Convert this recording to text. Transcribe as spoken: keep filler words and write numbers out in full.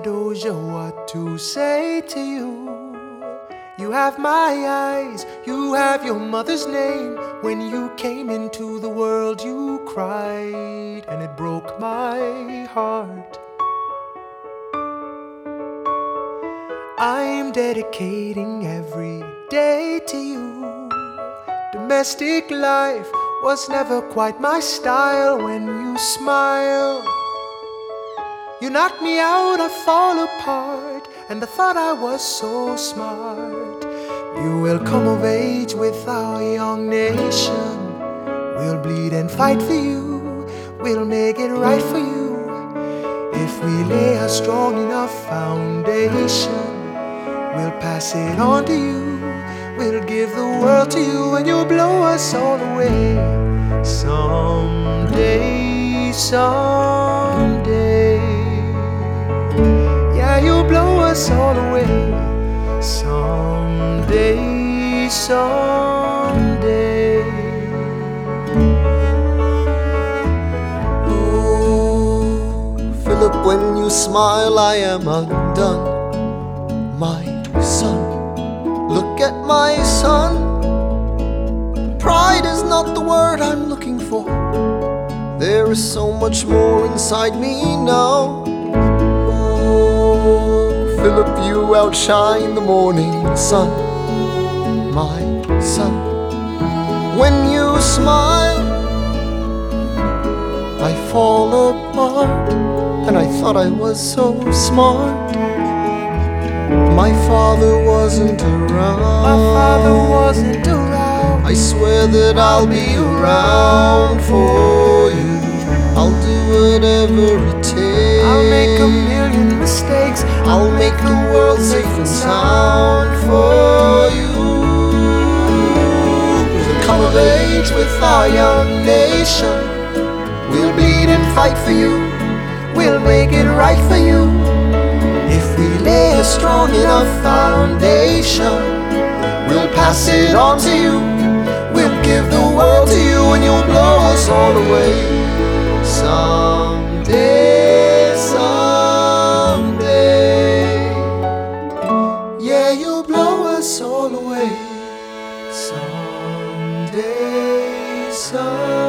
Theodosia, what to say to you. You have my eyes, you have your mother's name. When you came into the world you cried, and it broke my heart. I'm dedicating every day to you. Domestic life was never quite my style. When you smile, you knock me out, I fall apart, and I thought I was so smart. You will come of age with our young nation. We'll bleed and fight for you. We'll make it right for you. If we lay a strong enough foundation, we'll pass it on to you. We'll give the world to you, and you'll blow us all away. Someday, someday, yeah, you'll blow us all away. Someday, someday. Oh, Philip, when you smile I am undone. My son, look at my son. Pride is not the word I'm looking for. There is so much more inside me now. Oh, Philip, you outshine the morning sun. My son, when you smile I fall apart, and I thought I was so smart. My father wasn't around. My father wasn't around. I swear that I'll be around for you. I'll do whatever it takes. I'll make a million mistakes. I'll make the world safe and sound for you. We'll come of age with our young nation. We'll bleed and fight for you. We'll make it right for you. If we lay a strong enough foundation, we'll pass it on to you. We'll give the world to you, and you'll blow us all away. Someday, someday, yeah, you'll blow us all away. Someday, someday.